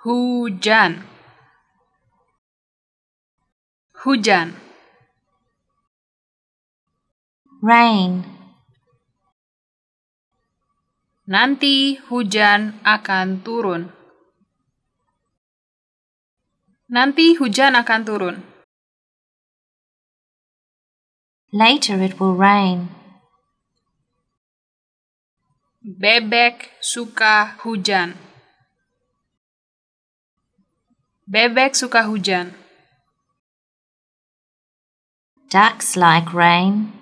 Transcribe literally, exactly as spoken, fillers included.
Hujan. Hujan. Rain. Nanti hujan akan turun. Nanti hujan akan turun. Later it will rain. Bebek suka hujan. Bebek suka hujan. Ducks like rain.